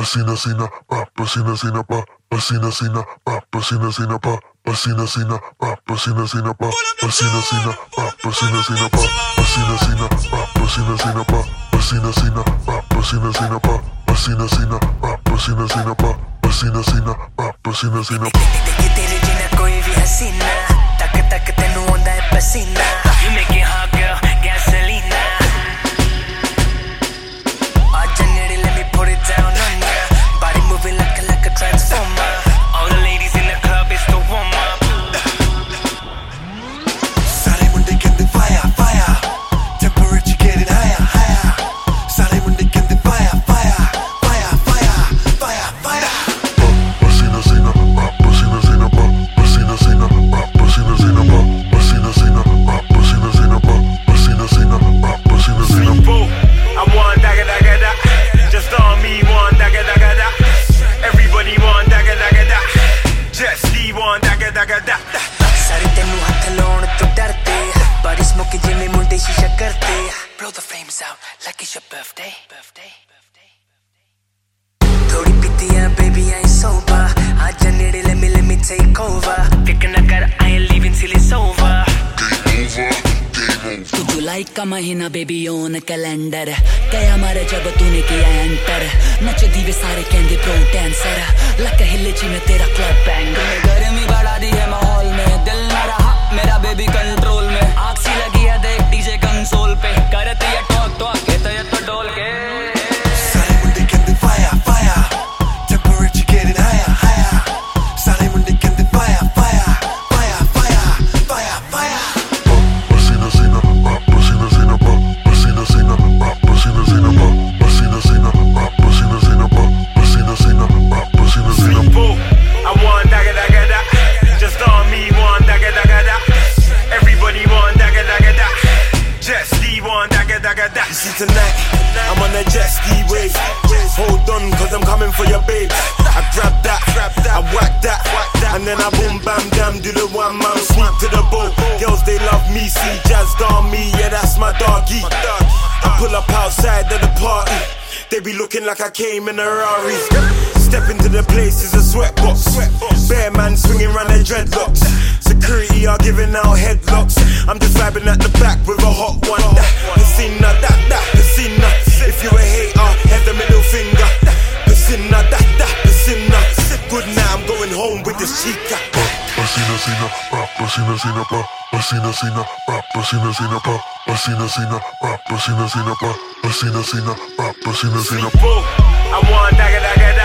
pasina sina pa, pasina sina pa, pasina sina pa, pasina sina pa, pasina sina pa, pasina sina pa, pasina sina pa, pasina sina pa, pasina sina pa, pasina sina pa, pasina sina pa, pasina sina pa, pasina sina pa, pasina sina pa, pasina sina pa, pasina sina pa. तेरे जिना कोई भी हसीना तक तक तेनू आंदा है पसीना You make it hot girl, gasolina आजा नेड़े let me put it down on ya Body moving like a transformer All the ladies in the club it's the warm up सारे मुंडे कहंदे fire fire Temperature getting higher higher सारे मुंडे कहंदे fire fire fire fire fire fire Pasina sina pa, pasina sina pa, pasina sina pa, pasina sina pa, pasina sina pa, pasina sina pa, pasina sina pa, pasina sina pa. I want dagga dagga da. Just on me want dagga dagga da. Everybody want dagga dagga da. Just Lee want dagga dagga da. सारे तेनू हाथ लाउण तो डरते Body smoking जिवें मुंडे शीशा करते Blow the flames out like it's your birthday थोड़ी पीतियां baby I ain't sober आजा नेड़े let me take over Pick ना कर I ain't leaving till it's over तू जुलाई का महीना बेबी ओन कैलेंडर कया मारे जब तूने किया एंटर नचदी वे सारे कहंदे प्रो डांसर लक हिले ची में तेरा क्लब बैंग गर्मी बढ़ा दी है माहौल में दिल ना रहा मेरा बेबी कंट्रोल में आग सी लगी है देख डीजे कंसोल पे करते ये टॉक टॉक कहते ये तो डोल के सारे मुंडे कहंदे fire fire Temperature getting higher higher सारे मुंडे कहंदे fire fire fire fire fire fire Pasina sina pa, pasina sina pa, pasina sina pa, pasina sina pa, pasina sina pa, pasina sina pa, pasina sina pa, pasina sina pa. I want dagga dagga da. Just on me want dagga dagga da. Everybody want dagga dagga da. Just Lee want dagga dagga da. You see tonight, I'm on a jet ski wave. Hold on, cause I'm coming for your babes. I grab that, I whack that, and then I boom bam damn, do the one man sneak to the boat. Girls they love me, see jazzed on me, yeah that's my doggy. I pull up outside of the party, they be looking like I came in a Rari. Step into the place, it's a sweatbox. Bear man swinging round their dreadlocks. Security are giving out headlocks. I'm just vibing at the back with a hot one. Piscina, piscina. If you a hater, head the middle finger. Piscina, piscina. Good night, I'm going home with this chica. Pasina sina pa, pasina sina pa, pasina sina pa, pasina sina pa, pasina sina pa, pasina sina pa, pasina sina pa, pasina sina pa. I want dagga dagga da.